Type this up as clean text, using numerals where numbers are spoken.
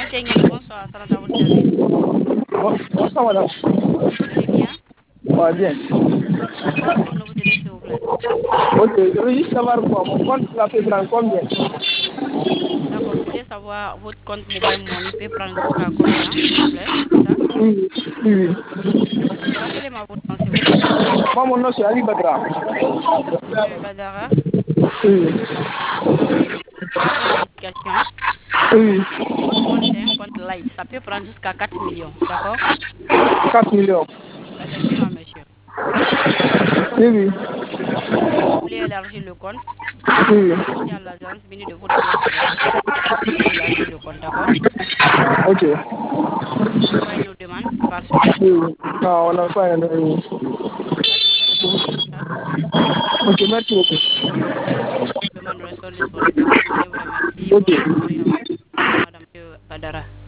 Kengele, bonsoir, ça à votre service. Bonsoir madame. Vous allez bien? Ouais, bien. Comment pouvons-nous vous aider, s'il vous plaît? Ok, je veux juste savoir quoi. Mon compte là peut prendre combien? D'accord, vous voulez savoir votre compte Mobile Money peut prendre jusqu'à combien, s'il vous plaît? C'est ça? Oui, oui. Rappelez-moi votre nom, s'il vous plaît. Moi, mon nom c'est Ali Badra. Monsieur Badara, Oui. d'accord. Je vais faire une vérification. Oui. Votre compte, c'est un compte live. Ça peut prendre jusqu'à 4 millions, d'accord? 4 millions. Effectivement, monsieur. Oui, oui. Donc, si vous voulez élargir le compte, Oui. c'est à l'agence venue de votre siège social pour élargir le compte, d'accord? Ok. Vous envoyez nos demandes par cela. Oui, oui. Non, on n'a pas un oui. Satisfaction de votre message. Ok, merci beaucoup. Dès que votre demande reste disponible, d'accord? Je vous remercie. Ok. Bonne soirée à vous. Madame Badara.